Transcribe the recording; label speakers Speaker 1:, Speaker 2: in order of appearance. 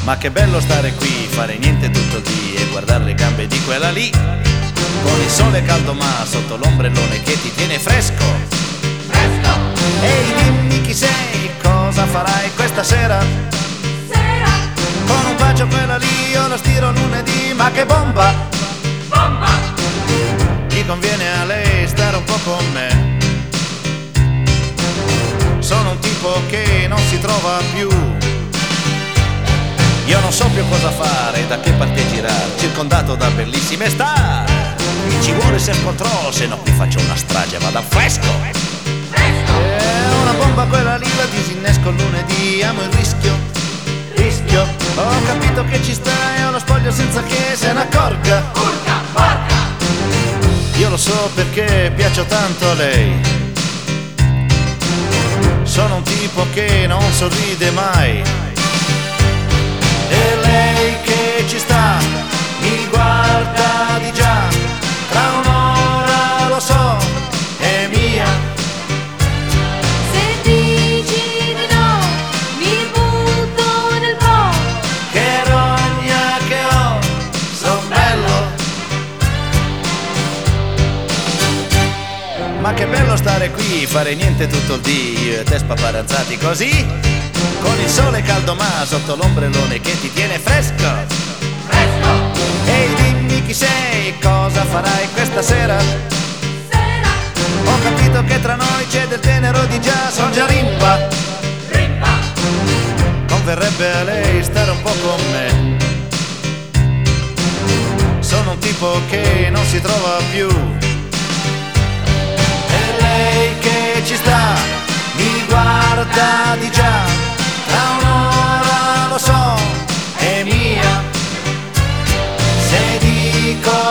Speaker 1: Ma che bello stare qui, fare niente tutto il dì e guardare le gambe di quella lì, con il sole caldo ma sotto l'ombrellone che ti tiene fresco.
Speaker 2: Fresco!
Speaker 1: Ehi, dimmi chi sei, cosa farai questa sera?
Speaker 2: Sera!
Speaker 1: Con un bacio quella lì io la stiro lunedì, ma che bomba!
Speaker 2: Bomba!
Speaker 1: Gli conviene a lei stare un po' con me. Sono un tipo che non si trova più. Io non so più cosa fare, da che parte girare, circondato da bellissime star. Ci vuole self-control, se no qui faccio una strage, vado a fresco.
Speaker 2: Fresco!
Speaker 1: È una bomba quella lì, la disinnesco lunedì, amo il rischio. Rischio, ho capito che ci sta e ho lo spoglio senza che se ne accorga.
Speaker 2: Urca, porca!
Speaker 1: Io lo so perché piaccio tanto a lei. Sono un tipo che non sorride mai. E lei che ci sta, mi guarda di già, tra un'ora lo so, è mia.
Speaker 2: Se dici di no, mi butto nel po'.
Speaker 1: Che rogna che ho, son bello. Ma che bello stare qui, fare niente tutto il dì, io e te spaparanzati così, con il sole caldo ma sotto l'ombrellone che ti tiene fresco.
Speaker 2: Fresco!
Speaker 1: Ehi, dimmi chi sei, cosa farai questa sera?
Speaker 2: Sera!
Speaker 1: Ho capito che tra noi c'è del tenero di già, son già rimba.
Speaker 2: Rimba!
Speaker 1: Converrebbe a lei stare un po' con me. Sono un tipo che non si trova più. E lei che ci sta, mi guarda di già, tra un'ora lo so, è mia. Se dico